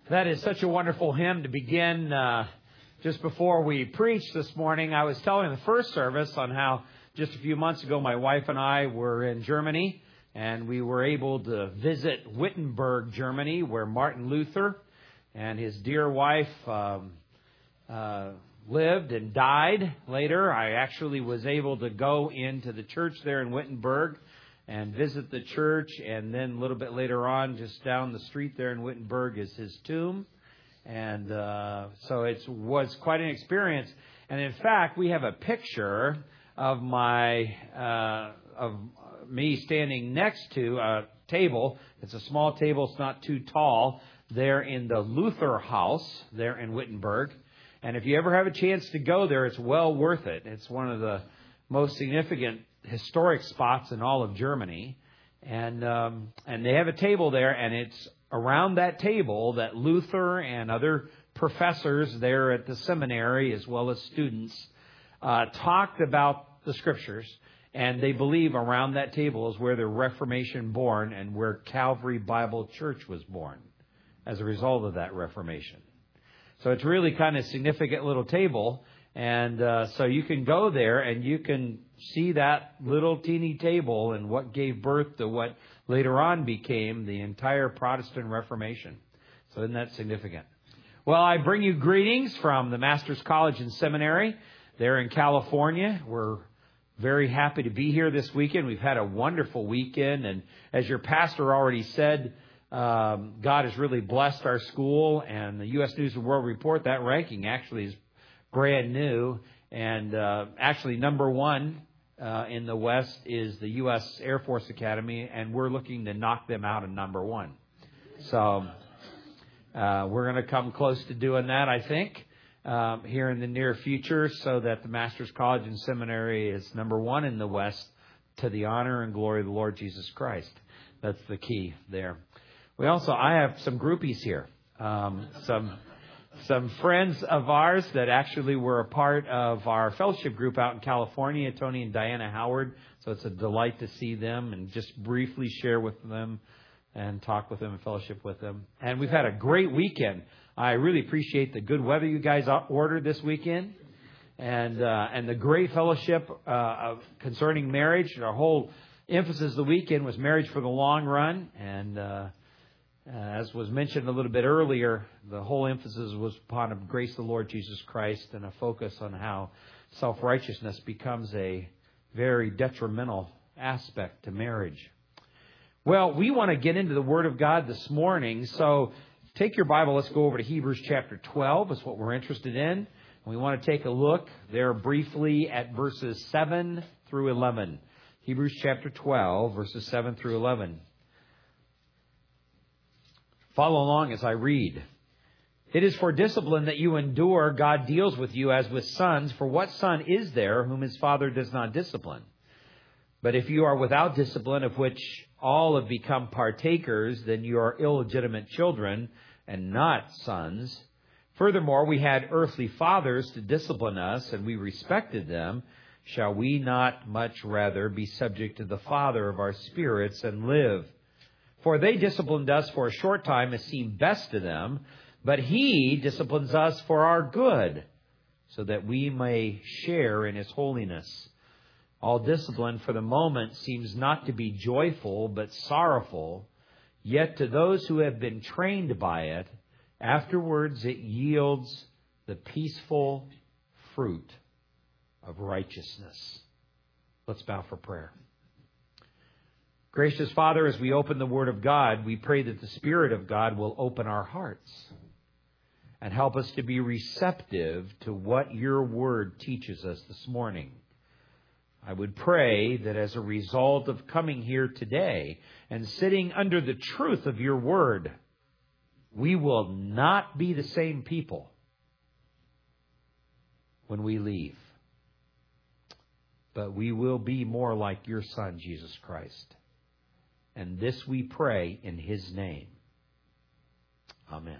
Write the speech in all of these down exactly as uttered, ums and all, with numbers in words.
That is such a wonderful hymn to begin. Uh, just before we preached this morning, I was telling the first service on how just a few months ago my wife and I were in Germany, and we were able to visit Wittenberg, Germany, where Martin Luther and his dear wife um, uh, lived and died later. I actually was able to go into the church there in Wittenberg and visit the church, and then a little bit later on, just down the street there in Wittenberg is his tomb. And uh, so it was quite an experience. And in fact, we have a picture of my uh, of me standing next to a table. It's a small table. It's not too tall. There in the Luther House there in Wittenberg. And if you ever have a chance to go there, it's well worth it. It's one of the most significant historic spots in all of Germany, and um, and they have a table there, and it's around that table that Luther and other professors there at the seminary, as well as students, uh, talked about the Scriptures, and they believe around that table is where the Reformation born and where Calvary Bible Church was born as a result of that Reformation. So it's really kind of a significant little table. And uh, so you can go there and you can see that little teeny table and what gave birth to what later on became the entire Protestant Reformation. So isn't that significant? Well, I bring you greetings from the Master's College and Seminary there in California. We're very happy to be here this weekend. We've had a wonderful weekend. And as your pastor already said, um, God has really blessed our school. And the U S News and World Report, that ranking actually is brand new, and uh, actually number one uh, in the West is the U S Air Force Academy, and we're looking to knock them out in number one. So uh, we're going to come close to doing that, I think, um, here in the near future, so that the Master's College and Seminary is number one in the West to the honor and glory of the Lord Jesus Christ. That's the key there. We also, I have some groupies here, um, some... Some friends of ours that actually were a part of our fellowship group out in California, Tony and Diana Howard. So it's a delight to see them and just briefly share with them and talk with them and fellowship with them. And we've had a great weekend. I really appreciate the good weather you guys ordered this weekend, and uh, and the great fellowship uh, concerning marriage. Our whole emphasis of the weekend was marriage for the long run, and uh Uh, as was mentioned a little bit earlier, the whole emphasis was upon the grace of the Lord Jesus Christ and a focus on how self-righteousness becomes a very detrimental aspect to marriage. Well, we want to get into the Word of God this morning, so take your Bible. Let's go over to Hebrews chapter twelve. That's what we're interested in. We want to take a look there briefly at verses seven through eleven. Hebrews chapter twelve, verses seven through eleven. Follow along as I read. It is for discipline that you endure. God deals with you as with sons. For what son is there whom his father does not discipline? But if you are without discipline, of which all have become partakers, then you are illegitimate children and not sons. Furthermore, we had earthly fathers to discipline us, and we respected them. Shall we not much rather be subject to the Father of our spirits and live? For they disciplined us for a short time as seemed best to them, but he disciplines us for our good, so that we may share in his holiness. All discipline for the moment seems not to be joyful, but sorrowful. Yet to those who have been trained by it, afterwards it yields the peaceful fruit of righteousness. Let's bow for prayer. Gracious Father, as we open the Word of God, we pray that the Spirit of God will open our hearts and help us to be receptive to what your Word teaches us this morning. I would pray that as a result of coming here today and sitting under the truth of your Word, we will not be the same people when we leave, but we will be more like your Son, Jesus Christ. And this we pray in his name. Amen.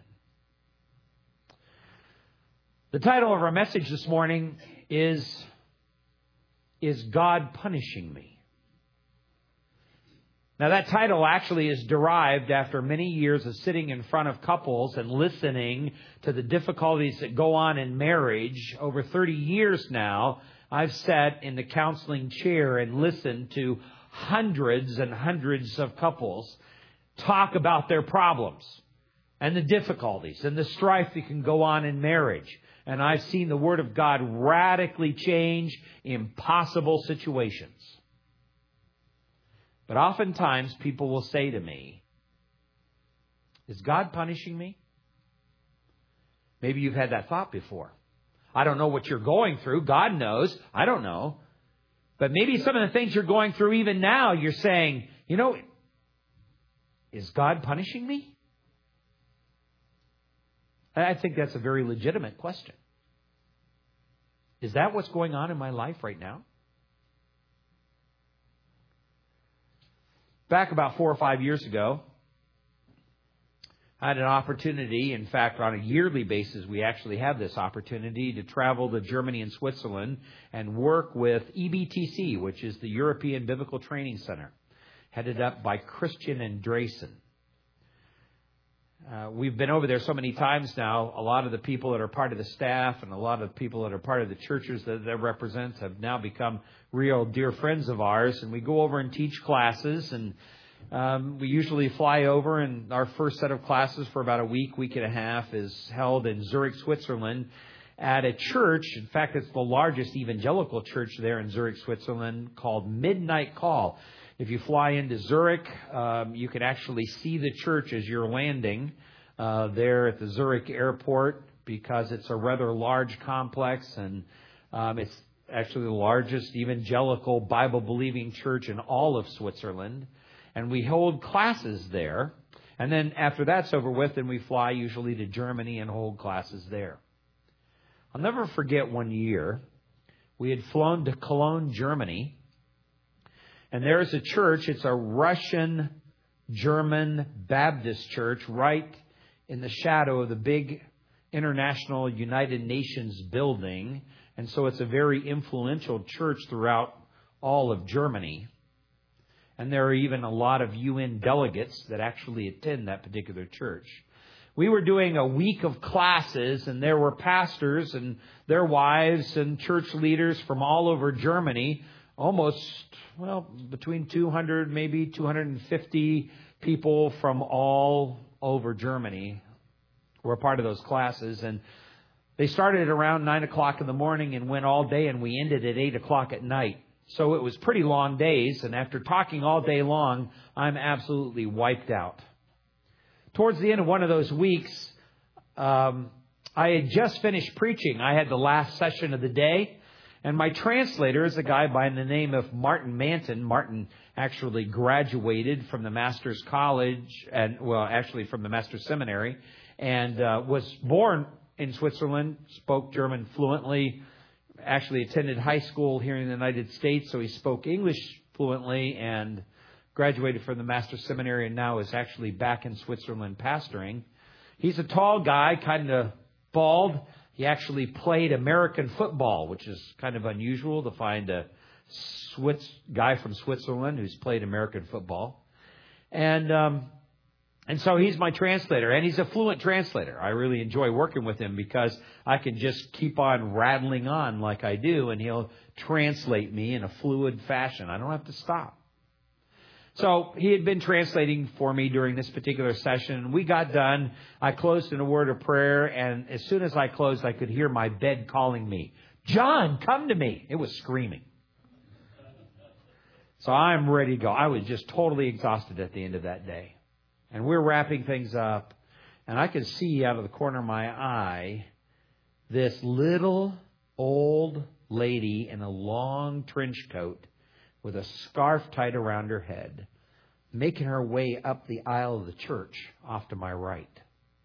The title of our message this morning is, Is God Punishing Me? Now, that title actually is derived after many years of sitting in front of couples and listening to the difficulties that go on in marriage. Over thirty years now, I've sat in the counseling chair and listened to hundreds and hundreds of couples talk about their problems and the difficulties and the strife that can go on in marriage. And I've seen the Word of God radically change impossible situations. But oftentimes people will say to me, is God punishing me? Maybe you've had that thought before. I don't know what you're going through. God knows. I don't know. But maybe some of the things you're going through even now, you're saying, you know, is God punishing me? I think that's a very legitimate question. Is that what's going on in my life right now? Back about four or five years ago, I had an opportunity. In fact, on a yearly basis, we actually have this opportunity to travel to Germany and Switzerland and work with E B T C, which is the European Biblical Training Center, headed up by Christian Andresen. Uh, we've been over there so many times now. A lot of the people that are part of the staff and a lot of the people that are part of the churches that they represent have now become real dear friends of ours. And we go over and teach classes. And um, we usually fly over. And our first set of classes for about a week, week and a half is held in Zurich, Switzerland at a church. In fact, it's the largest evangelical church there in Zurich, Switzerland, called Midnight Call. If you fly into Zurich, um, you can actually see the church as you're landing uh, there at the Zurich airport, because it's a rather large complex, and um, it's actually the largest evangelical Bible-believing church in all of Switzerland. And we hold classes there. And then after that's over with, then we fly usually to Germany and hold classes there. I'll never forget one year, we had flown to Cologne, Germany. And there's a church. It's a Russian-German Baptist church right in the shadow of the big International United Nations building. And so it's a very influential church throughout all of Germany. And there are even a lot of U N delegates that actually attend that particular church. We were doing a week of classes, and there were pastors and their wives and church leaders from all over Germany. Almost, well, between two hundred, maybe two hundred fifty people from all over Germany were a part of those classes. And they started at around nine o'clock in the morning and went all day, and we ended at eight o'clock at night. So it was pretty long days. And after talking all day long, I'm absolutely wiped out. Towards the end of one of those weeks, um, I had just finished preaching. I had the last session of the day. And my translator is a guy by the name of Martin Manton. Martin actually graduated from the Master's College, and well, actually from the Master's Seminary, and uh, was born in Switzerland, spoke German fluently, actually attended high school here in the United States, so he spoke English fluently, and graduated from the Master's Seminary, and now is actually back in Switzerland pastoring. He's a tall guy, kind of bald. He actually played American football, which is kind of unusual to find a Swiss guy from Switzerland who's played American football. And um, and so he's my translator, and he's a fluent translator. I really enjoy working with him because I can just keep on rattling on like I do, and he'll translate me in a fluid fashion. I don't have to stop. So he had been translating for me during this particular session. We got done. I closed in a word of prayer. And as soon as I closed, I could hear my bed calling me. John, come to me. It was screaming. So I'm ready to go. I was just totally exhausted at the end of that day. And we're wrapping things up. And I could see out of the corner of my eye this little old lady in a long trench coat with a scarf tied around her head, making her way up the aisle of the church off to my right.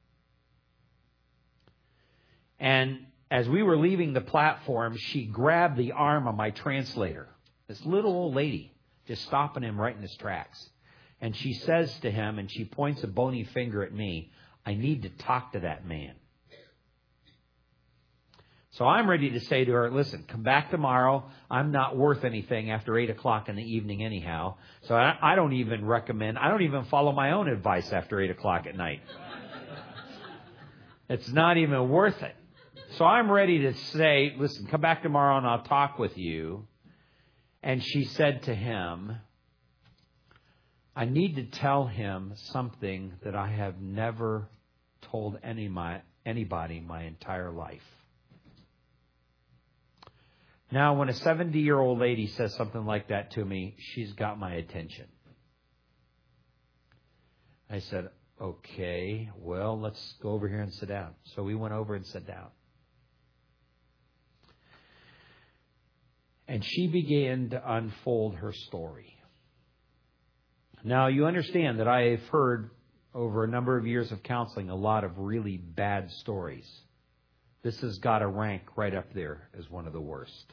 And as we were leaving the platform, she grabbed the arm of my translator, this little old lady, just stopping him right in his tracks. And she says to him, and she points a bony finger at me, I need to talk to that man. So I'm ready to say to her, listen, come back tomorrow. I'm not worth anything after eight o'clock in the evening anyhow. So I, I don't even recommend, I don't even follow my own advice after eight o'clock at night. It's not even worth it. So I'm ready to say, listen, come back tomorrow and I'll talk with you. And she said to him, I need to tell him something that I have never told any my, anybody my entire life. Now, when a seventy-year-old lady says something like that to me, she's got my attention. I said, okay, well, let's go over here and sit down. So we went over and sat down. And she began to unfold her story. Now, you understand that I have heard over a number of years of counseling a lot of really bad stories. This has got to rank right up there as one of the worst.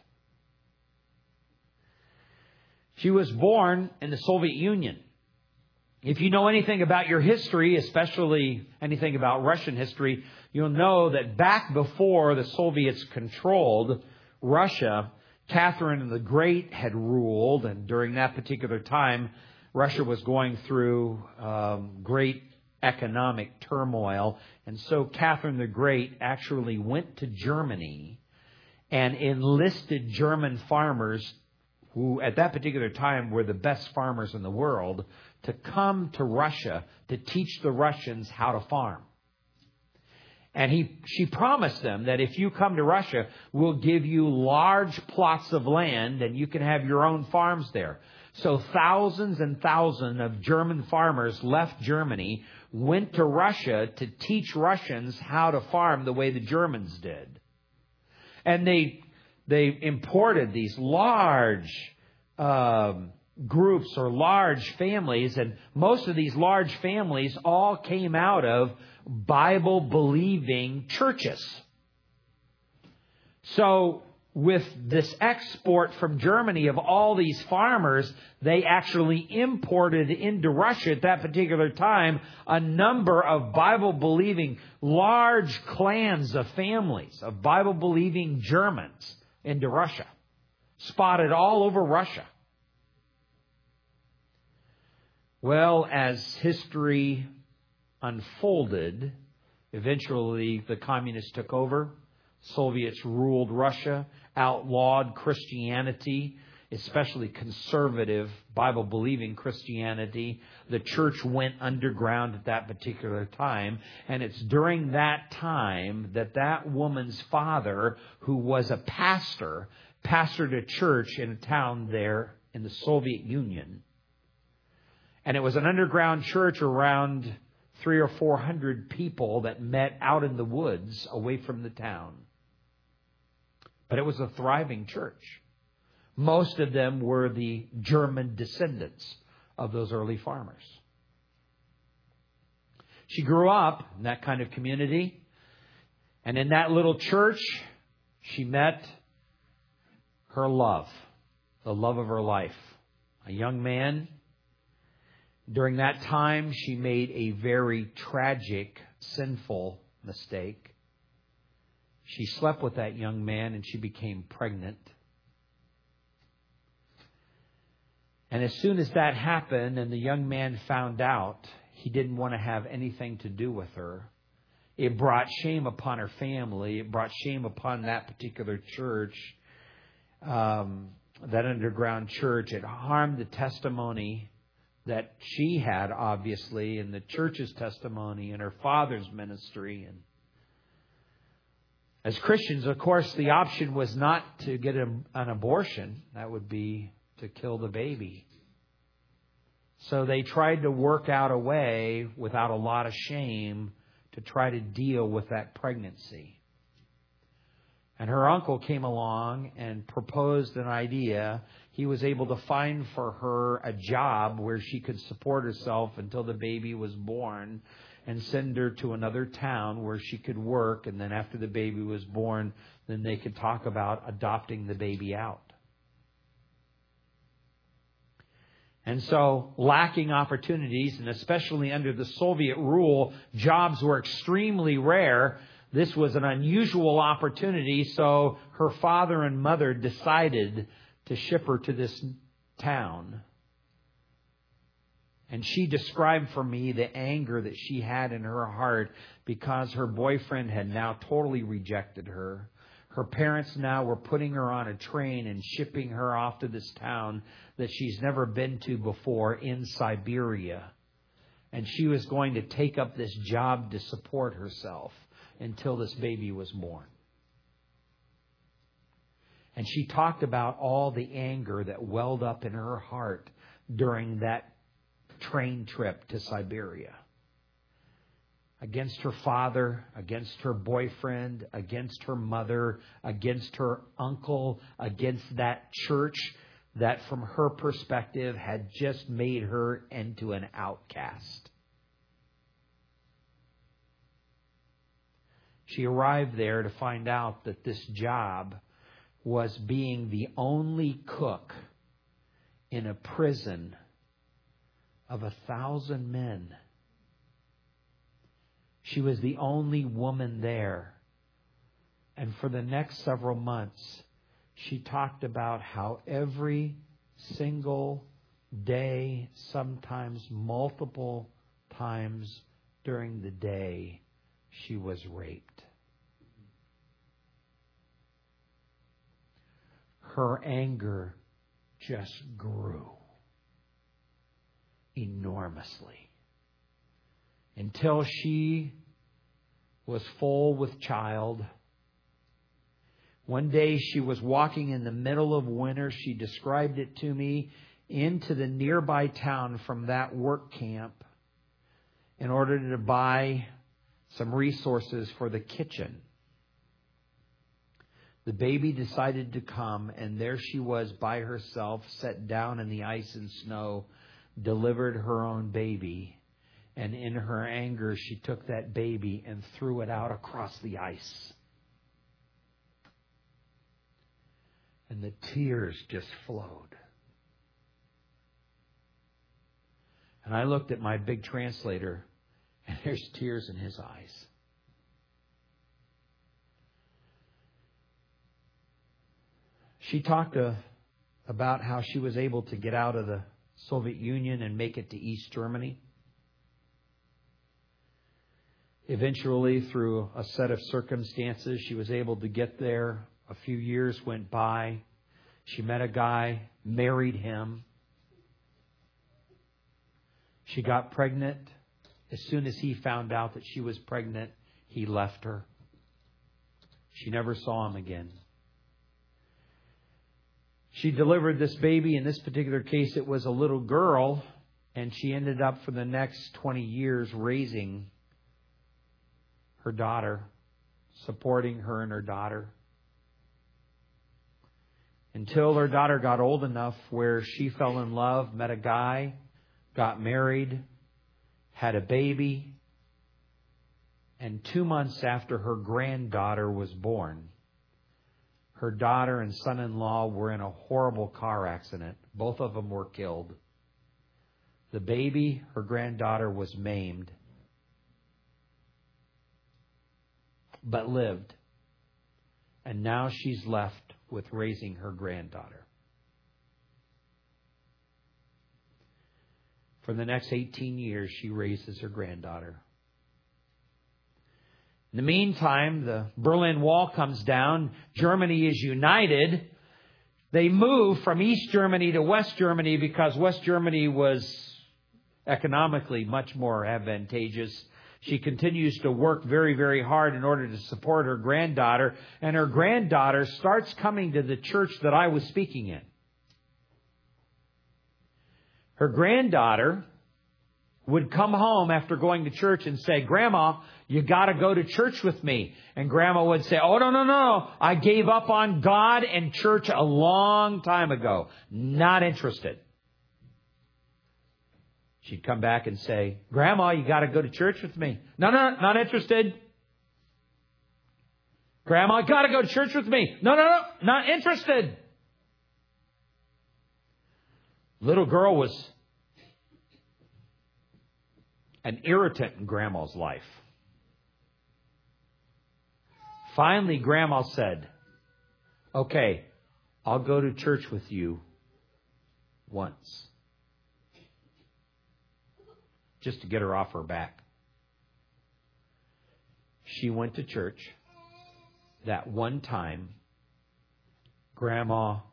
She was born in the Soviet Union. If you know anything about your history, especially anything about Russian history, you'll know that back before the Soviets controlled Russia, Catherine the Great had ruled, and during that particular time, Russia was going through um, great economic turmoil. And so Catherine the Great actually went to Germany and enlisted German farmers who at that particular time were the best farmers in the world, to come to Russia to teach the Russians how to farm. And he, she promised them that if you come to Russia, we'll give you large plots of land and you can have your own farms there. So thousands and thousands of German farmers left Germany, went to Russia to teach Russians how to farm the way the Germans did. And they They imported these large um, groups or large families, and most of these large families all came out of Bible-believing churches. So with this export from Germany of all these farmers, they actually imported into Russia at that particular time a number of Bible-believing large clans of families of Bible-believing Germans into Russia, spotted all over Russia. Well, as history unfolded, eventually the communists took over. Soviets ruled Russia, outlawed Christianity, especially conservative, Bible-believing Christianity. The church went underground at that particular time. And it's during that time that that woman's father, who was a pastor, pastored a church in a town there in the Soviet Union. And it was an underground church, around three or four hundred people that met out in the woods away from the town. But it was a thriving church. Most of them were the German descendants of those early farmers. She grew up in that kind of community. And in that little church, she met her love, the love of her life, a young man. During that time, she made a very tragic, sinful mistake. She slept with that young man and she became pregnant. And as soon as that happened and the young man found out, he didn't want to have anything to do with her. It brought shame upon her family. It brought shame upon that particular church, um, that underground church. It harmed the testimony that she had, obviously, and the church's testimony and her father's ministry. And as Christians, of course, the option was not to get a, an abortion. That would be to kill the baby. So they tried to work out a way without a lot of shame to try to deal with that pregnancy. And her uncle came along and proposed an idea. He was able to find for her a job where she could support herself until the baby was born, and send her to another town where she could work. And then after the baby was born, then they could talk about adopting the baby out. And so, lacking opportunities, and especially under the Soviet rule, jobs were extremely rare. this was an unusual opportunity, so her father and mother decided to ship her to this town. And she described for me the anger that she had in her heart because her boyfriend had now totally rejected her. Her parents now were putting her on a train and shipping her off to this town that she's never been to before in Siberia. And she was going to take up this job to support herself until this baby was born. And she talked about all the anger that welled up in her heart during that train trip to Siberia. Against her father, against her boyfriend, against her mother, against her uncle, against that church that from her perspective had just made her into an outcast. She arrived there to find out that this job was being the only cook in a prison of a thousand men. She was the only woman there. And for the next several months, she talked about how every single day, sometimes multiple times during the day, she was raped. Her anger just grew enormously until she was full with child. One day she was walking in the middle of winter. She described it to me into the nearby town from that work camp in order to buy some resources for the kitchen. The baby decided to come, and there she was by herself, set down in the ice and snow, delivered her own baby. And in her anger, she took that baby and threw it out across the ice. And the tears just flowed. And I looked at my big translator, and there's tears in his eyes. She talked uh, about how she was able to get out of the Soviet Union and make it to East Germany. Eventually, through a set of circumstances, she was able to get there. A few years went by. She met a guy, married him. She got pregnant. As soon as he found out that she was pregnant, he left her. She never saw him again. She delivered this baby. In this particular case, it was a little girl. And she ended up for the next twenty years raising her daughter, supporting her and her daughter. Until her daughter got old enough where she fell in love, met a guy, got married, had a baby. And two months after her granddaughter was born, her daughter and son-in-law were in a horrible car accident. Both of them were killed. The baby, her granddaughter, was maimed, but lived. And now she's left with raising her granddaughter. For the next eighteen years, she raises her granddaughter. In the meantime, the Berlin Wall comes down. Germany is united. They move from East Germany to West Germany because West Germany was economically much more advantageous. She continues to work very, very hard in order to support her granddaughter. And her granddaughter starts coming to the church that I was speaking in. Her granddaughter would come home after going to church and say, "Grandma, you got to go to church with me." And Grandma would say, "Oh, no, no, no. I gave up on God and church a long time ago. Not interested." She'd come back and say, "Grandma, you got to go to church with me." "No, no, not interested." "Grandma, you got to go to church with me." "No, no, no, not interested." Little girl was an irritant in Grandma's life. Finally, Grandma said, okay, I'll go to church with you once. Just to get her off her back. She went to church that one time. Grandma's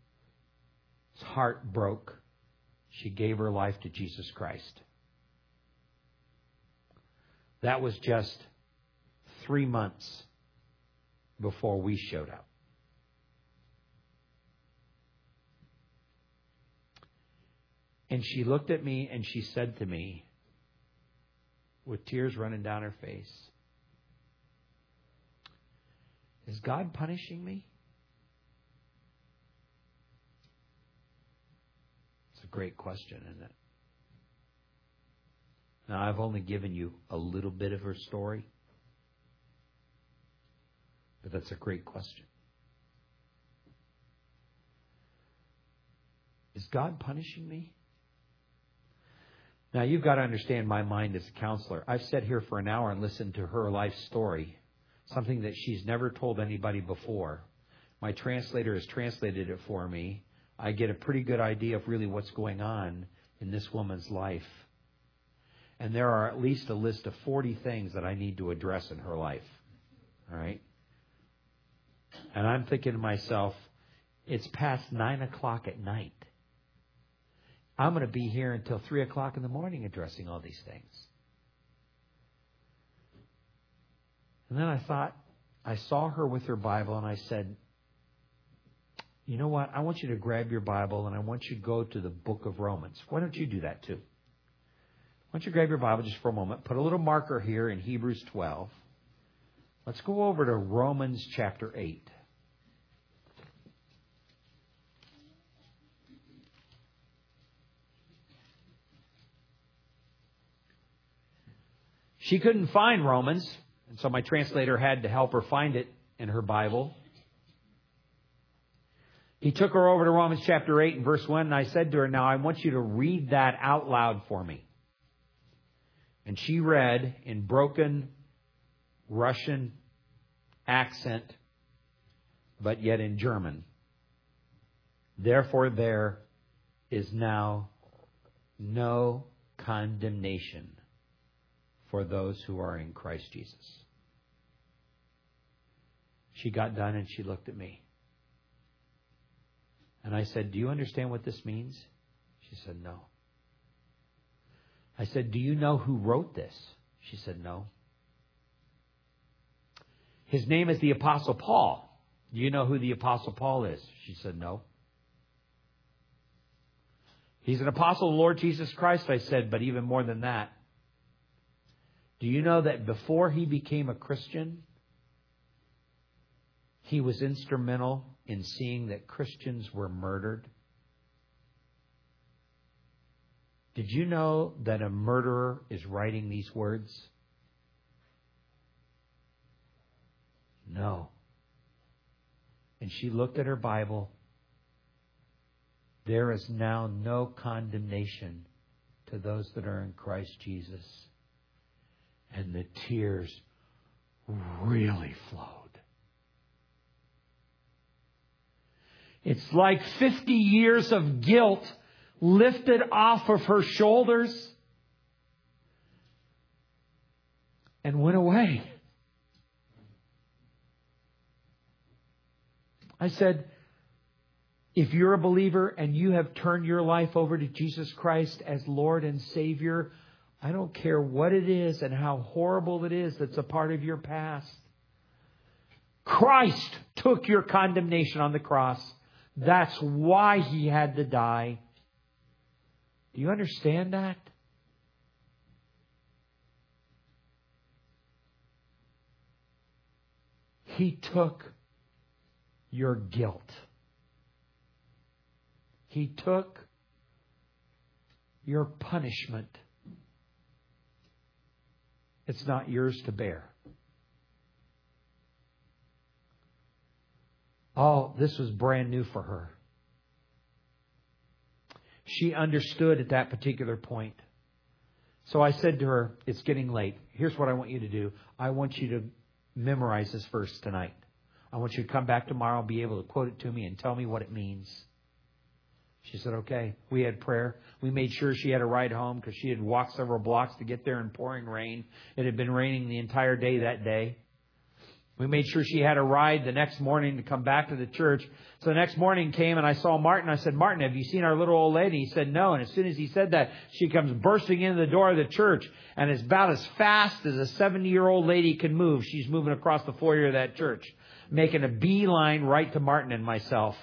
heart broke. She gave her life to Jesus Christ. That was just three months before we showed up. And she looked at me and she said to me, with tears running down her face, is God punishing me? It's a great question, isn't it? Now, I've only given you a little bit of her story, but that's a great question. Is God punishing me? Now, you've got to understand my mind as a counselor. I've sat here for an hour and listened to her life story, something that she's never told anybody before. My translator has translated it for me. I get a pretty good idea of really what's going on in this woman's life. And there are at least a list of forty things that I need to address in her life. All right? And I'm thinking to myself, it's past nine o'clock at night. I'm going to be here until three o'clock in the morning addressing all these things. And then I thought, I saw her with her Bible and I said, you know what? I want you to grab your Bible and I want you to go to the book of Romans. Why don't you do that too? Why don't you grab your Bible just for a moment, put a little marker here in Hebrews twelve. Let's go over to Romans chapter eight. She couldn't find Romans, and so my translator had to help her find it in her Bible. He took her over to Romans chapter eight and verse one, and I said to her, now I want you to read that out loud for me. And she read in broken Russian accent, but yet in German. Therefore there is now no condemnation for those who are in Christ Jesus. She got done and she looked at me. And I said, do you understand what this means? She said, no. I said, do you know who wrote this? She said, no. His name is the Apostle Paul. Do you know who the Apostle Paul is? She said, no. He's an apostle of the Lord Jesus Christ, I said, but even more than that. Do you know that before he became a Christian, he was instrumental in seeing that Christians were murdered? Did you know that a murderer is writing these words? No. And she looked at her Bible. There is now no condemnation to those that are in Christ Jesus. And the tears really flowed. It's like fifty years of guilt lifted off of her shoulders and went away. I said, if you're a believer and you have turned your life over to Jesus Christ as Lord and Savior, I don't care what it is and how horrible it is that's a part of your past. Christ took your condemnation on the cross. That's why He had to die. Do you understand that? He took your guilt. He took your punishment. It's not yours to bear. Oh, this was brand new for her. She understood at that particular point. So I said to her, it's getting late. Here's what I want you to do. I want you to memorize this verse tonight. I want you to come back tomorrow and be able to quote it to me and tell me what it means. She said, okay. We had prayer. We made sure she had a ride home because she had walked several blocks to get there in pouring rain. It had been raining the entire day that day. We made sure she had a ride the next morning to come back to the church. So the next morning came and I saw Martin. I said, Martin, have you seen our little old lady? He said, no. And as soon as he said that, she comes bursting into the door of the church. And it's about as fast as a seventy-year-old lady can move. She's moving across the foyer of that church, making a beeline right to Martin and myself.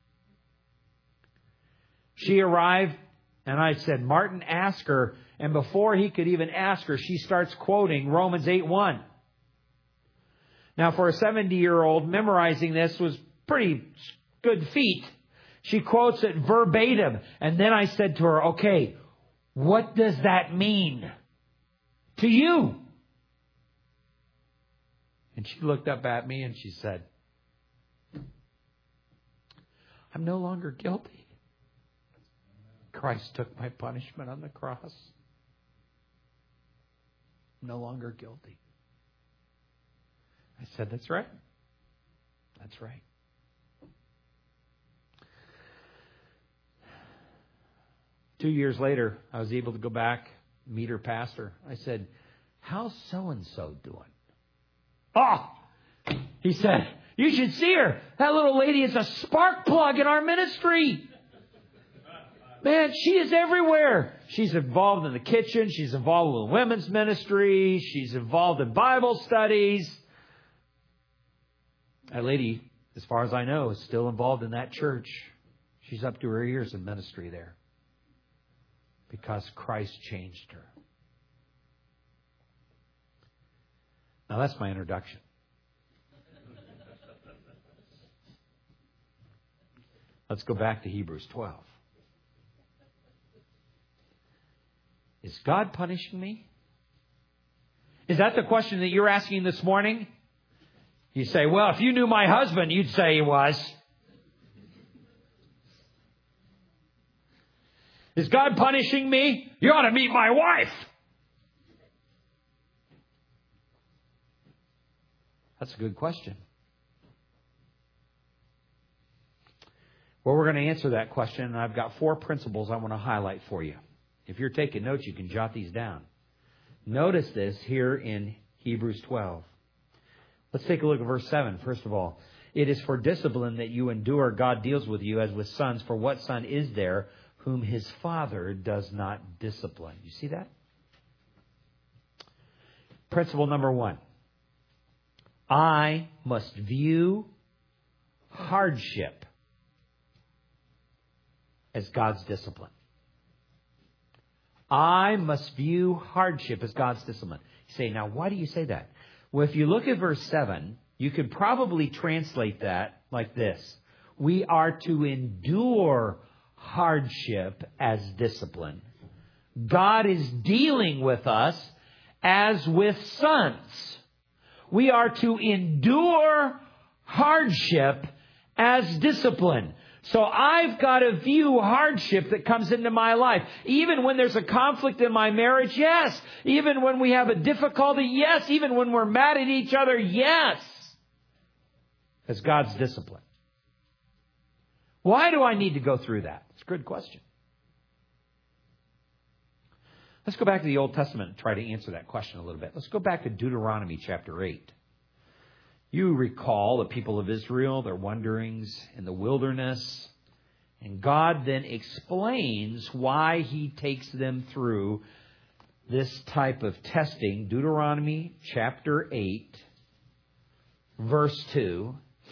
She arrived, and I said, Martin, ask her. And before he could even ask her, she starts quoting Romans eight one. Now, for a seventy-year-old, memorizing this was pretty good feat. She quotes it verbatim. And then I said to her, okay, what does that mean to you? And she looked up at me and she said, I'm no longer guilty. Christ took my punishment on the cross. I'm no longer guilty. I said, that's right. That's right. Two years later, I was able to go back, meet her pastor. I said, how's so-and-so doing? Oh, he said, you should see her. That little lady is a spark plug in our ministry. Man, she is everywhere. She's involved in the kitchen. She's involved with women's ministry. She's involved in Bible studies. That lady, as far as I know, is still involved in that church. She's up to her ears in ministry there because Christ changed her. Now, that's my introduction. Let's go back to Hebrews twelve. Is God punishing me? Is that the question that you're asking this morning? You say, well, if you knew my husband, you'd say he was. Is God punishing me? You ought to meet my wife. That's a good question. Well, we're going to answer that question, and I've got four principles I want to highlight for you. If you're taking notes, you can jot these down. Notice this here in Hebrews twelve. Let's take a look at verse seven. First of all, it is for discipline that you endure. God deals with you as with sons. For what son is there whom his father does not discipline? You see that? Principle number one. I must view hardship as God's discipline. I must view hardship as God's discipline. You say, now, why do you say that? Well, if you look at verse seven, you could probably translate that like this. We are to endure hardship as discipline. God is dealing with us as with sons. We are to endure hardship as discipline. So I've got to view hardship that comes into my life. Even when there's a conflict in my marriage, yes. Even when we have a difficulty, yes. Even when we're mad at each other, yes. As God's discipline. Why do I need to go through that? It's a good question. Let's go back to the Old Testament and try to answer that question a little bit. Let's go back to Deuteronomy chapter eight. You recall the people of Israel, their wanderings in the wilderness. And God then explains why He takes them through this type of testing. Deuteronomy chapter eight, verse two.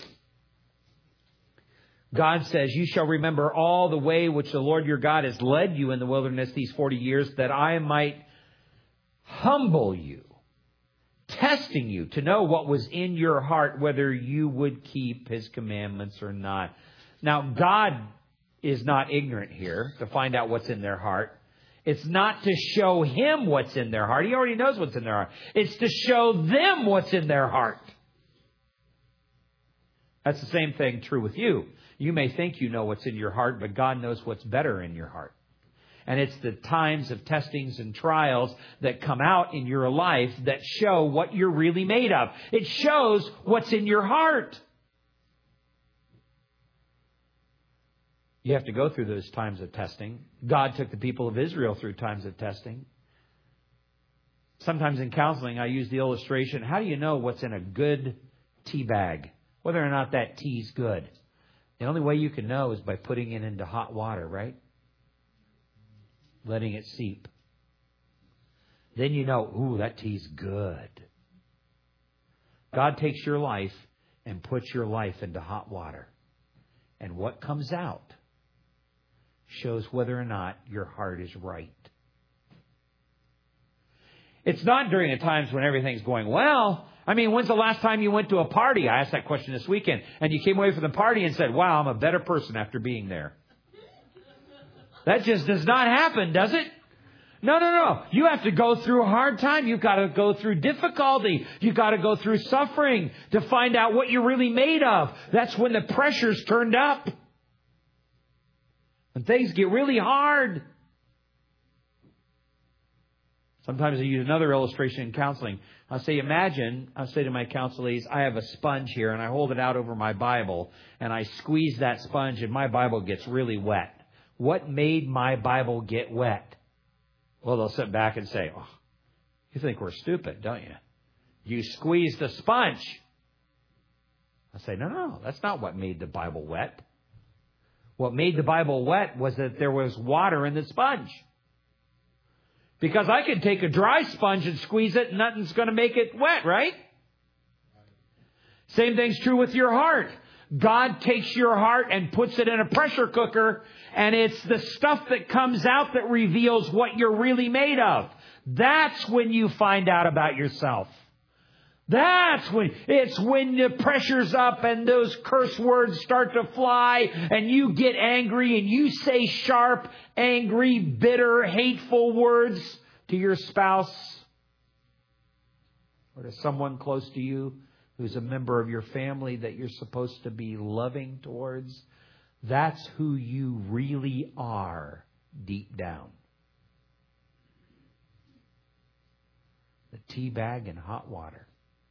God says, you shall remember all the way which the Lord your God has led you in the wilderness these forty years, that I might humble you, testing you to know what was in your heart, whether you would keep His commandments or not. Now, God is not ignorant here to find out what's in their heart. It's not to show Him what's in their heart. He already knows what's in their heart. It's to show them what's in their heart. That's the same thing true with you. You may think you know what's in your heart, but God knows what's better in your heart. And it's the times of testings and trials that come out in your life that show what you're really made of. It shows what's in your heart. You have to go through those times of testing. God took the people of Israel through times of testing. Sometimes in counseling, I use the illustration, how do you know what's in a good tea bag? Whether or not that tea's good. The only way you can know is by putting it into hot water, right? Letting it seep. Then you know, ooh, that tea's good. God takes your life and puts your life into hot water. And what comes out shows whether or not your heart is right. It's not during the times when everything's going well. I mean, when's the last time you went to a party? I asked that question this weekend. And you came away from the party and said, wow, I'm a better person after being there. That just does not happen, does it? No, no, no. You have to go through a hard time. You've got to go through difficulty. You've got to go through suffering to find out what you're really made of. That's when the pressure's turned up. When things get really hard. Sometimes I use another illustration in counseling. I'll say, imagine, I'll say to my counselees, I have a sponge here and I hold it out over my Bible and I squeeze that sponge and my Bible gets really wet. What made my Bible get wet? Well, they'll sit back and say, oh, you think we're stupid, don't you? You squeezed the sponge. I say, no, no, that's not what made the Bible wet. What made the Bible wet was that there was water in the sponge. Because I could take a dry sponge and squeeze it and nothing's going to make it wet, right? Same thing's true with your heart. God takes your heart and puts it in a pressure cooker, and it's the stuff that comes out that reveals what you're really made of. That's when you find out about yourself. That's when, it's when the pressure's up and those curse words start to fly and you get angry and you say sharp, angry, bitter, hateful words to your spouse or to someone close to you who's a member of your family that you're supposed to be loving towards. That's who you really are deep down. The tea bag and hot water.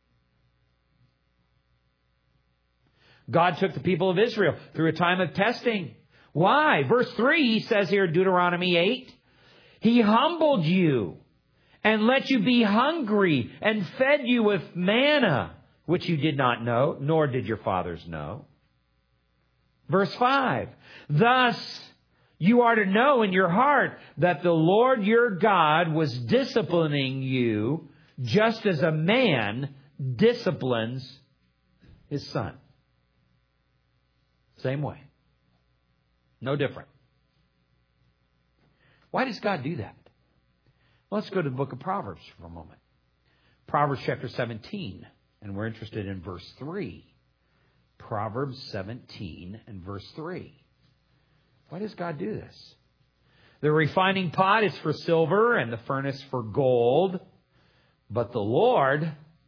God took the people of Israel through a time of testing. Why? Verse three, he says here, Deuteronomy eight, He humbled you and let you be hungry and fed you with manna, which you did not know, nor did your fathers know. Verse five, Thus you are to know in your heart that the Lord your God was disciplining you just as a man disciplines his son. Same way. No different. Why does God do that? Well, let's go to the book of Proverbs for a moment. Proverbs chapter seventeen, and we're interested in verse three. Proverbs seventeen and verse three. Why does God do this? The refining pot is for silver and the furnace for gold, but the Lord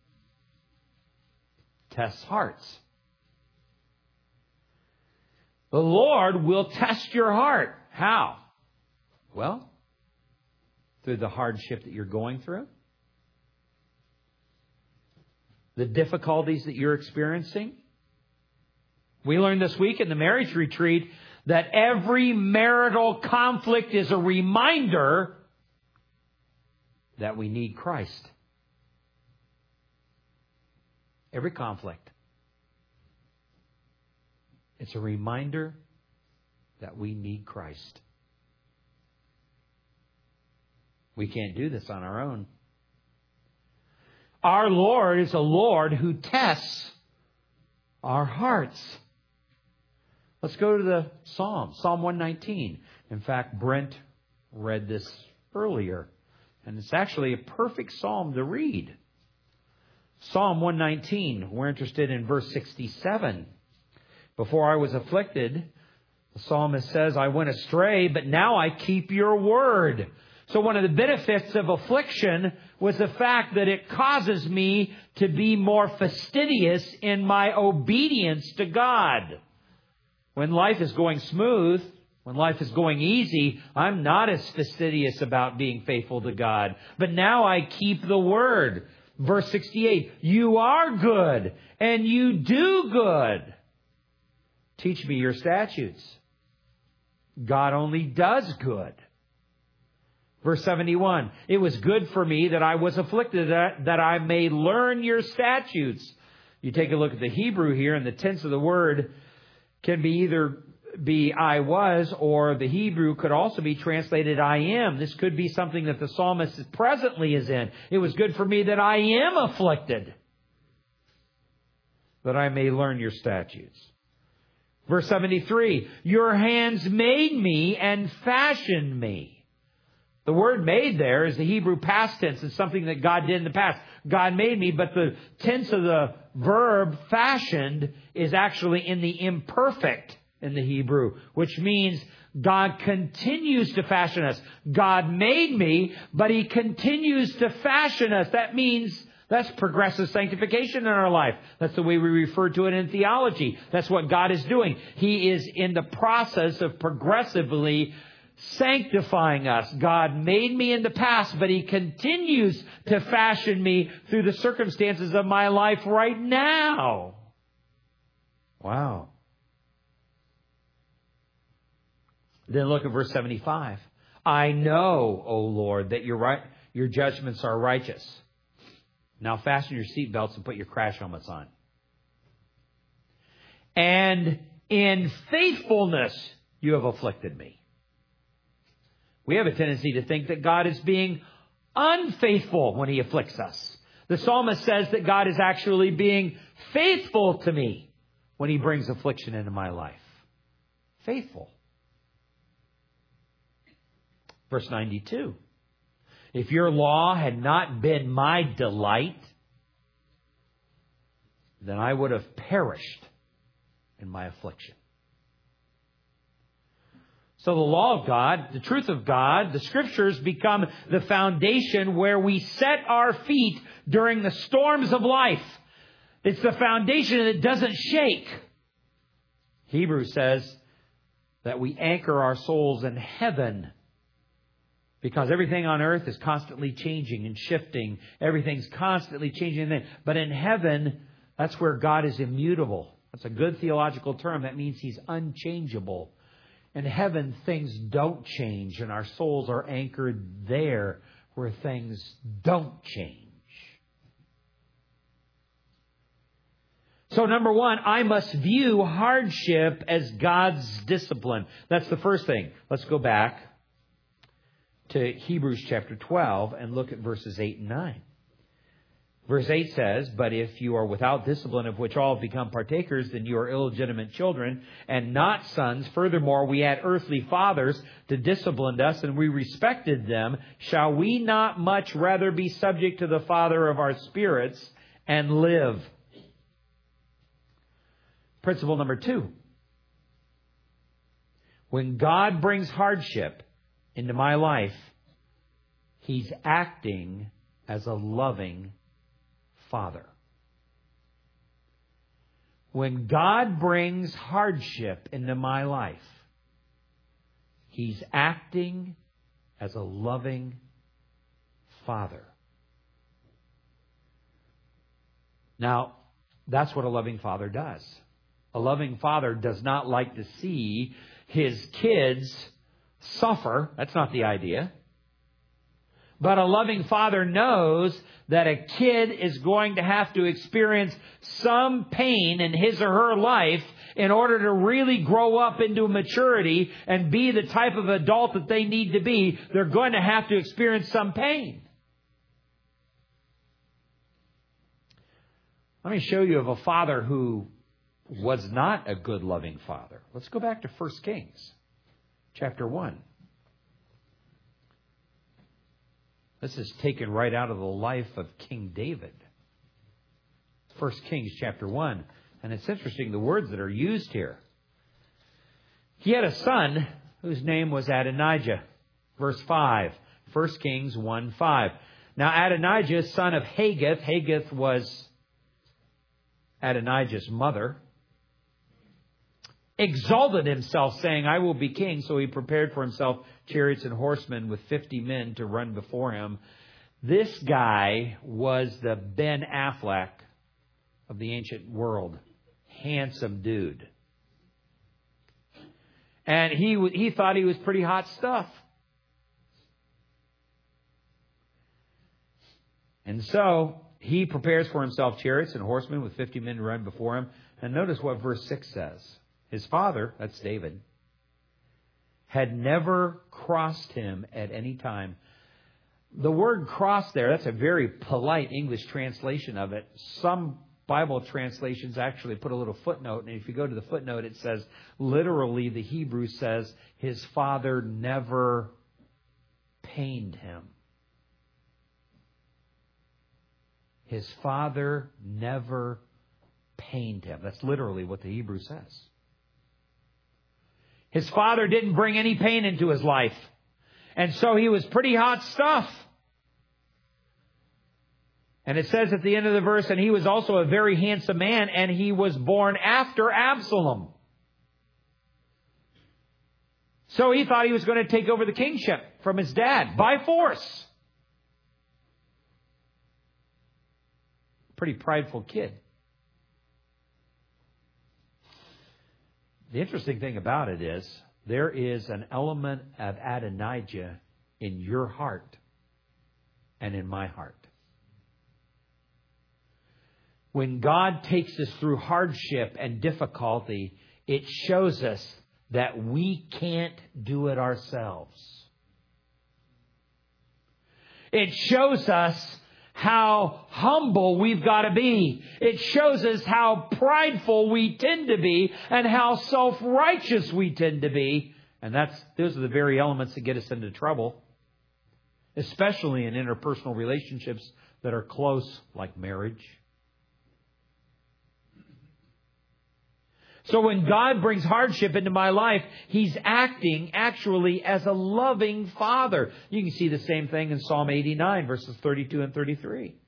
tests hearts. The Lord will test your heart. How? Well, through the hardship that you're going through. The difficulties that you're experiencing. We learned this week in the marriage retreat that every marital conflict is a reminder that we need Christ. Every conflict. It's a reminder that we need Christ. We can't do this on our own. Our Lord is a Lord who tests our hearts. Let's go to the Psalm, Psalm one nineteen. In fact, Brent read this earlier, and it's actually a perfect psalm to read. Psalm one nineteen, we're interested in verse sixty-seven. Before I was afflicted, the psalmist says, I went astray, but now I keep your word. So one of the benefits of affliction was the fact that it causes me to be more fastidious in my obedience to God. When life is going smooth, When life is going easy, I'm not as fastidious about being faithful to God. But now I keep the word. Verse sixty-eight, you are good and you do good. Teach me your statutes. God only does good. Verse seventy-one, it was good for me that I was afflicted, that, that I may learn your statutes. You take a look at the Hebrew here, and the tense of the word can be either be I was, or the Hebrew could also be translated I am. This could be something that the psalmist presently is in. It was good for me that I am afflicted, that I may learn your statutes. Verse seventy-three, your hands made me and fashioned me. The word made there is the Hebrew past tense. It's something that God did in the past. God made me, but the tense of the verb fashioned is actually in the imperfect in the Hebrew, which means God continues to fashion us. God made me, but He continues to fashion us. That means that's progressive sanctification in our life. That's the way we refer to it in theology. That's what God is doing. He is in the process of progressively sanctifying us. God made me in the past, but He continues to fashion me through the circumstances of my life right now. Wow. Then look at verse seventy-five. I know, O Lord, that your right, your judgments are righteous. Now fasten your seatbelts and put your crash helmets on. And in faithfulness you have afflicted me. We have a tendency to think that God is being unfaithful when He afflicts us. The psalmist says that God is actually being faithful to me when He brings affliction into my life. Faithful. Verse ninety-two. If your law had not been my delight, then I would have perished in my affliction. So the law of God, the truth of God, the Scriptures become the foundation where we set our feet during the storms of life. It's the foundation that doesn't shake. Hebrews says that we anchor our souls in heaven, because everything on earth is constantly changing and shifting. Everything's constantly changing. But in heaven, that's where God is immutable. That's a good theological term. That means He's unchangeable. In heaven, things don't change, and our souls are anchored there where things don't change. So number one, I must view hardship as God's discipline. That's the first thing. Let's go back to Hebrews chapter twelve and look at verses eight and nine. Verse eight says, but if you are without discipline, of which all have become partakers, then you are illegitimate children and not sons. Furthermore, we had earthly fathers to discipline us, and we respected them. Shall we not much rather be subject to the Father of our spirits and live? Principle number two. When God brings hardship into my life, He's acting as a loving Father. When God brings hardship into my life, He's acting as a loving Father. Now, that's what a loving Father does. A loving Father does not like to see his kids suffer. That's not the idea. But a loving Father knows that a kid is going to have to experience some pain in his or her life in order to really grow up into maturity and be the type of adult that they need to be. They're going to have to experience some pain. Let me show you of a father who was not a good loving father. Let's go back to First Kings chapter one. This is taken right out of the life of King David. First Kings chapter one. And it's interesting the words that are used here. He had a son whose name was Adonijah. Verse five. First Kings one five. Now Adonijah, son of Haggith. Haggith was Adonijah's mother. exalted himself, saying, I will be king. So he prepared for himself chariots and horsemen with fifty men to run before him. This guy was the Ben Affleck of the ancient world. Handsome dude. And he he thought he was pretty hot stuff. And so he prepares for himself chariots and horsemen with fifty men to run before him. And notice what verse six says. His father, that's David, had never crossed him at any time. The word cross there, that's a very polite English translation of it. Some Bible translations actually put a little footnote. And if you go to the footnote, it says, literally, the Hebrew says, his father never pained him. His father never pained him. That's literally what the Hebrew says. His father didn't bring any pain into his life. And so he was pretty hot stuff. And it says at the end of the verse, and he was also a very handsome man, and he was born after Absalom. So he thought he was going to take over the kingship from his dad by force. Pretty prideful kid. The interesting thing about it is, there is an element of Adonijah in your heart and in my heart. When God takes us through hardship and difficulty, it shows us that we can't do it ourselves. It shows us how humble we've got to be. It shows us how prideful we tend to be and how self-righteous we tend to be. And that's those are the very elements that get us into trouble, especially in interpersonal relationships that are close, like marriage. So when God brings hardship into my life, He's acting actually as a loving Father. You can see the same thing in Psalm eighty-nine, verses thirty-two and thirty-three.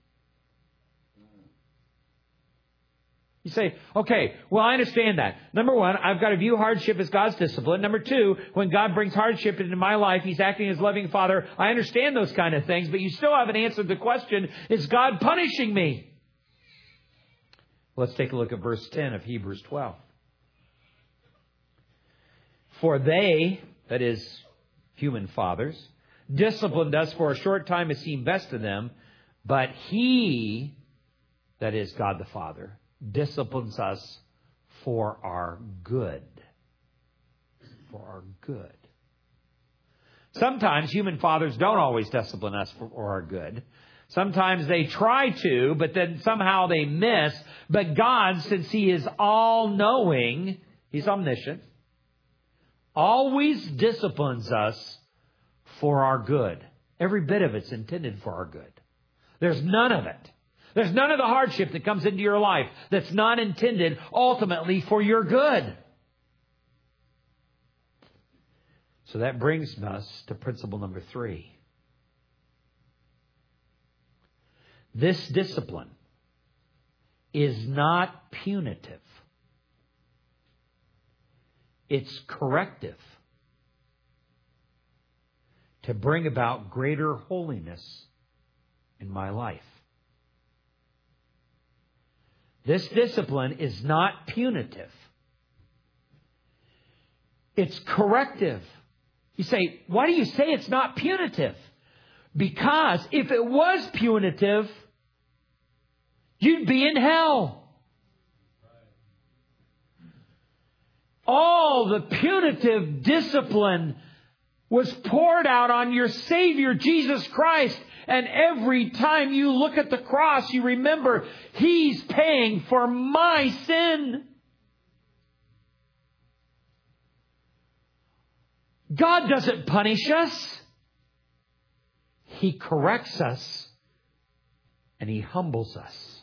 You say, okay, well, I understand that. Number one, I've got to view hardship as God's discipline. Number two, when God brings hardship into my life, He's acting as loving Father. I understand those kind of things, but you still haven't answered the question, is God punishing me? Let's take a look at verse ten of Hebrews twelve. For they, that is, human fathers, disciplined us for a short time as seemed best to them, but He, that is God the Father, disciplines us for our good. For our good. Sometimes human fathers don't always discipline us for our good. Sometimes they try to, but then somehow they miss. But God, since He is all-knowing, He's omniscient, always disciplines us for our good. Every bit of it's intended for our good. There's none of it. There's none of the hardship that comes into your life that's not intended ultimately for your good. So that brings us to principle number three. This discipline is not punitive. It's corrective to bring about greater holiness in my life. This discipline is not punitive. It's corrective. You say, why do you say it's not punitive? Because if it was punitive, you'd be in hell. All the punitive discipline was poured out on your Savior, Jesus Christ. And every time you look at the cross, you remember He's paying for my sin. God doesn't punish us. He corrects us and He humbles us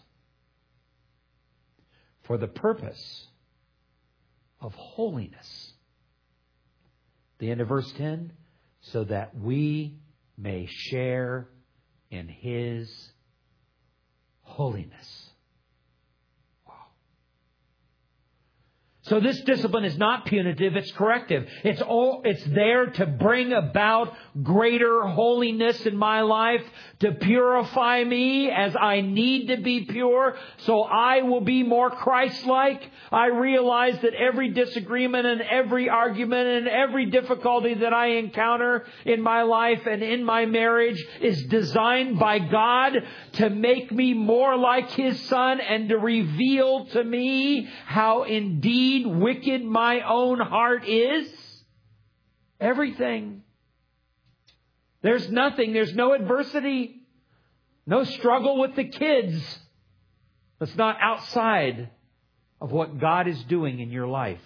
for the purpose of holiness. The end of verse ten, so that we may share in His holiness. Wow. So this discipline is not punitive, it's corrective. It's all, it's there to bring about greater holiness in my life, to purify me as I need to be pure, so I will be more Christ-like. I realize that every disagreement and every argument and every difficulty that I encounter in my life and in my marriage is designed by God to make me more like His Son and to reveal to me how indeed wicked my own heart is. Everything. There's nothing. There's no adversity. No struggle with the kids that's not outside of what God is doing in your life.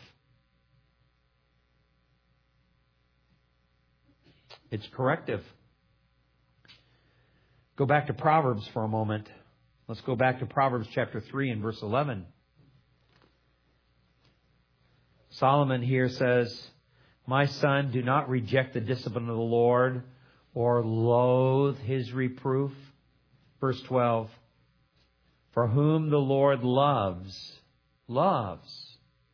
It's corrective. Go back to Proverbs for a moment. Let's go back to Proverbs chapter three and verse eleven. Solomon here says, "My son, do not reject the discipline of the Lord or loathe His reproof." Verse twelve, "For whom the Lord loves, loves,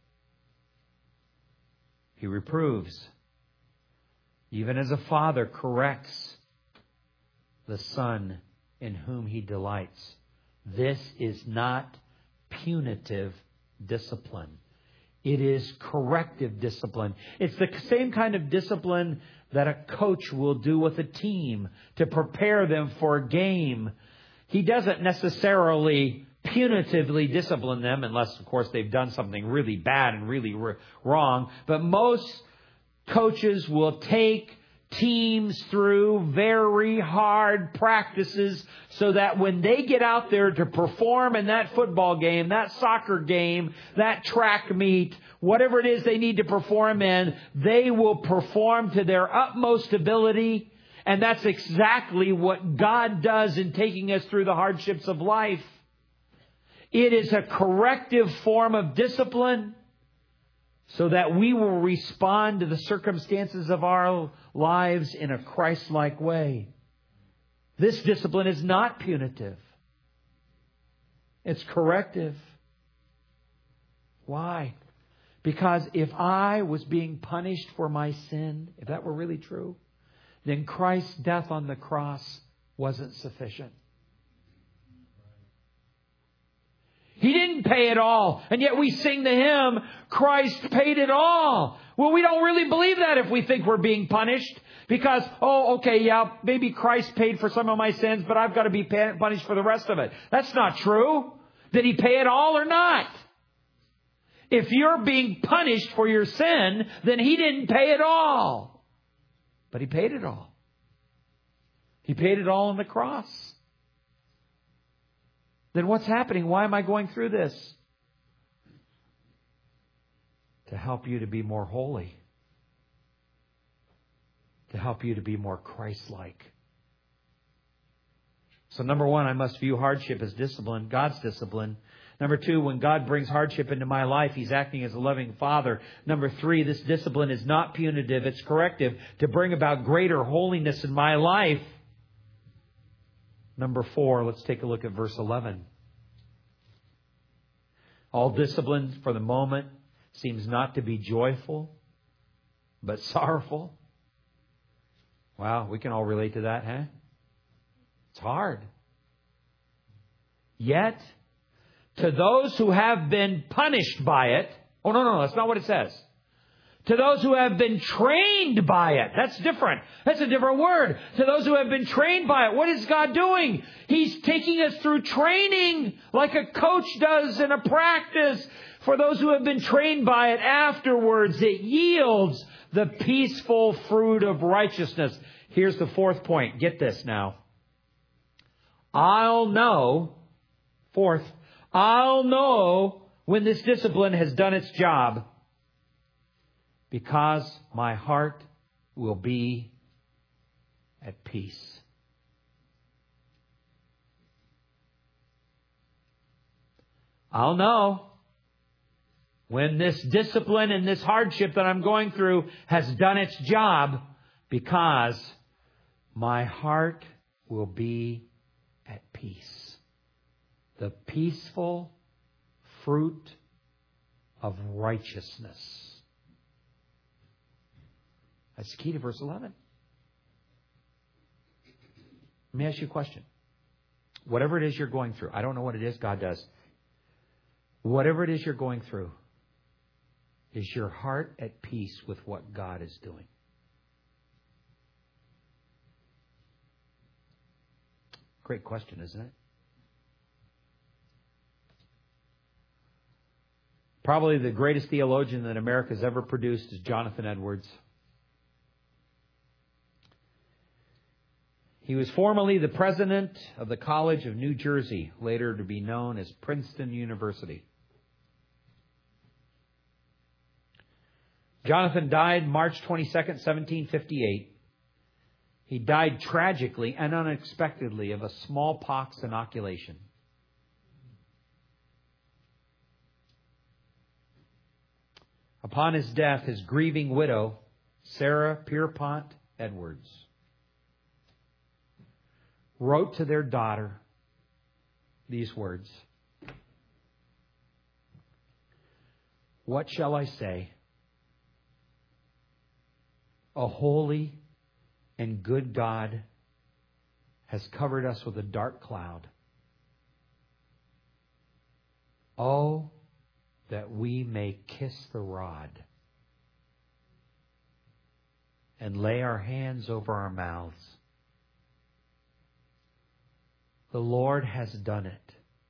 He reproves, even as a father corrects the son in whom He delights." This is not punitive discipline. It is corrective discipline. It's the same kind of discipline that a coach will do with a team to prepare them for a game. He doesn't necessarily punitively discipline them, unless, of course, they've done something really bad and really r- wrong. But most coaches will take teams through very hard practices so that when they get out there to perform in that football game, that soccer game, that track meet, whatever it is they need to perform in, they will perform to their utmost ability. And that's exactly what God does in taking us through the hardships of life. It is a corrective form of discipline, so that we will respond to the circumstances of our lives in a Christ-like way. This discipline is not punitive. It's corrective. Why? Because if I was being punished for my sin, if that were really true, then Christ's death on the cross wasn't sufficient. He didn't pay it all. And yet we sing the hymn, Christ paid it all. Well, we don't really believe that if we think we're being punished. Because, oh, okay, yeah, maybe Christ paid for some of my sins, but I've got to be punished for the rest of it. That's not true. Did He pay it all or not? If you're being punished for your sin, then He didn't pay it all. But He paid it all. He paid it all on the cross. Then what's happening? Why am I going through this? To help you to be more holy. To help you to be more Christ-like. So number one, I must view hardship as discipline, God's discipline. Number two, when God brings hardship into my life, He's acting as a loving Father. Number three, this discipline is not punitive, it's corrective to bring about greater holiness in my life. Number four, let's take a look at verse eleven. All discipline for the moment seems not to be joyful, but sorrowful. Wow, we can all relate to that, huh? It's hard. Yet, to those who have been punished by it, oh no, no, that's not what it says. To those who have been trained by it. That's different. That's a different word. To those who have been trained by it. What is God doing? He's taking us through training like a coach does in a practice. For those who have been trained by it, afterwards it yields the peaceful fruit of righteousness. Here's the fourth point. Get this now. I'll know, fourth, I'll know when this discipline has done its job. Because my heart will be at peace. I'll know when this discipline and this hardship that I'm going through has done its job, because my heart will be at peace. The peaceful fruit of righteousness. That's the key to verse eleven. Let me ask you a question. Whatever it is you're going through, I don't know what it is, God does. Whatever it is you're going through, is your heart at peace with what God is doing? Great question, isn't it? Probably the greatest theologian that America's ever produced is Jonathan Edwards. He was formerly the president of the College of New Jersey, later to be known as Princeton University. Jonathan died March twenty-second, seventeen fifty-eight. He died tragically and unexpectedly of a smallpox inoculation. Upon his death, his grieving widow, Sarah Pierpont Edwards, wrote to their daughter these words: "What shall I say? A holy and good God has covered us with a dark cloud. Oh, that we may kiss the rod and lay our hands over our mouths. The Lord has done it,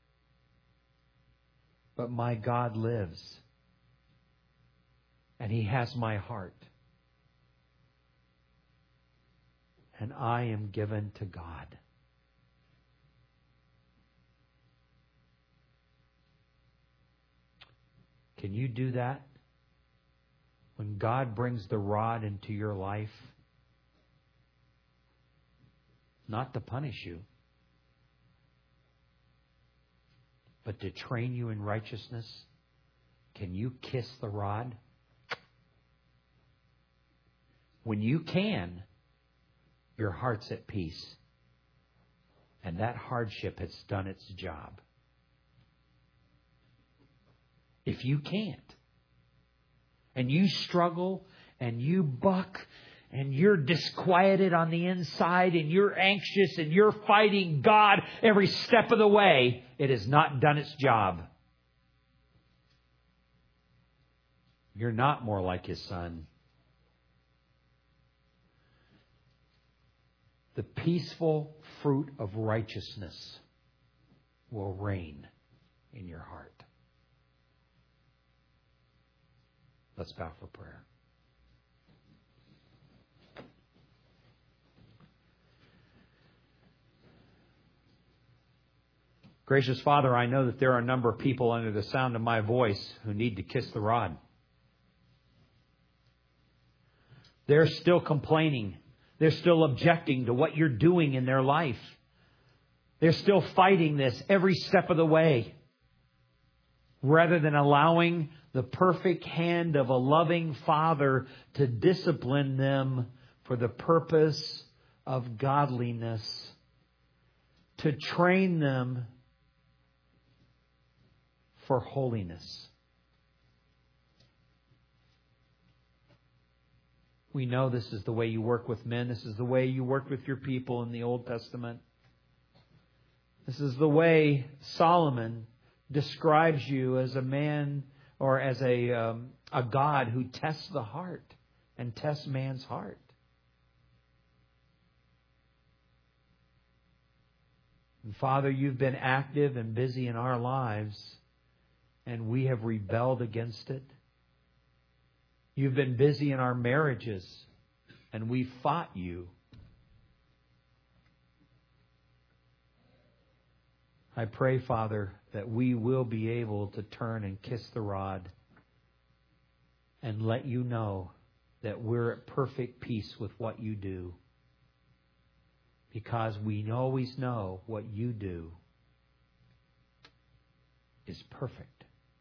but my God lives, and He has my heart, and I am given to God." Can you do that? When God brings the rod into your life, not to punish you, but to train you in righteousness, can you kiss the rod? When you can, your heart's at peace. And that hardship has done its job. If you can't, and you struggle, and you buck, and you're disquieted on the inside, and you're anxious, and you're fighting God every step of the way, it has not done its job. You're not more like His Son. The peaceful fruit of righteousness will reign in your heart. Let's bow for prayer. Gracious Father, I know that there are a number of people under the sound of my voice who need to kiss the rod. They're still complaining. They're still objecting to what you're doing in their life. They're still fighting this every step of the way, rather than allowing the perfect hand of a loving Father to discipline them for the purpose of godliness, to train them for holiness. We know this is the way you work with men. This is the way you worked with your people in the Old Testament. This is the way Solomon describes you as a man or as a um, a God who tests the heart and tests man's heart. And Father, you've been active and busy in our lives, and we have rebelled against it. You've been busy in our marriages, and we fought you. I pray, Father, that we will be able to turn and kiss the rod and let you know that we're at perfect peace with what you do, because we always know what you do is perfect.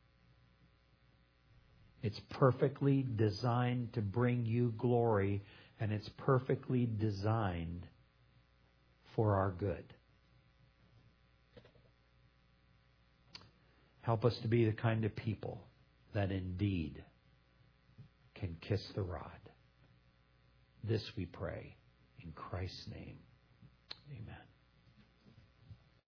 It's perfectly designed to bring you glory, and it's perfectly designed for our good. Help us to be the kind of people that indeed can kiss the rod. This we pray in Christ's name. Amen.